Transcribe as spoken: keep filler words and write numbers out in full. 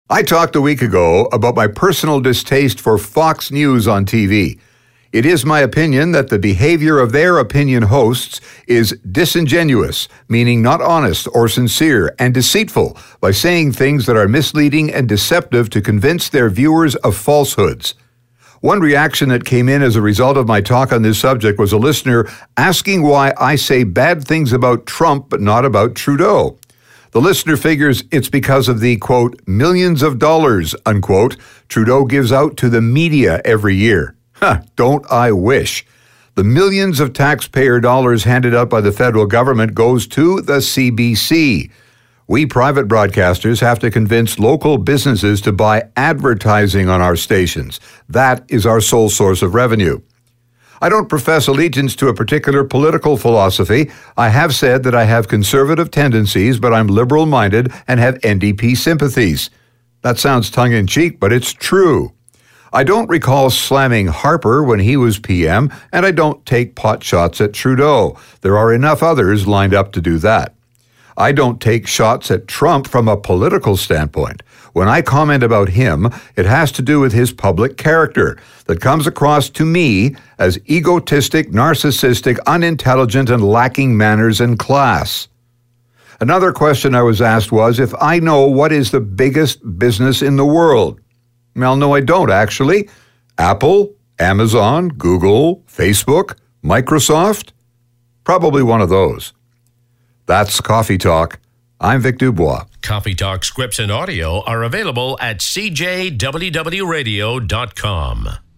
I talked a week ago about my personal distaste for Fox News on T V. It is my opinion that the behavior of their opinion hosts is disingenuous, meaning not honest or sincere, and deceitful by saying things that are misleading and deceptive to convince their viewers of falsehoods. One reaction that came in as a result of my talk on this subject was a listener asking why I say bad things about Trump but not about Trudeau. The listener figures it's because of the, quote, millions of dollars, unquote, Trudeau gives out to the media every year. Huh, don't I wish. The millions of taxpayer dollars handed out by the federal government goes to the C B C. We private broadcasters have to convince local businesses to buy advertising on our stations. That is our sole source of revenue. I don't profess allegiance to a particular political philosophy. I have said that I have conservative tendencies, but I'm liberal-minded and have N D P sympathies. That sounds tongue-in-cheek, but it's true. I don't recall slamming Harper when he was P M, and I don't take pot shots at Trudeau. There are enough others lined up to do that. I don't take shots at Trump from a political standpoint. When I comment about him, it has to do with his public character that comes across to me as egotistic, narcissistic, unintelligent, and lacking manners and class. Another question I was asked was if I know what is the biggest business in the world. Well, no, I don't, actually. Apple, Amazon, Google, Facebook, Microsoft? Probably one of those. That's Coffee Talk. I'm Vic Dubois. Coffee Talk scripts and audio are available at c j w w radio dot com.